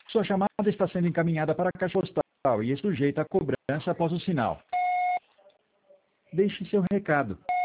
Sua chamada está sendo encaminhada para a caixa postal e é sujeita a cobrança após o sinal. Deixe seu recado.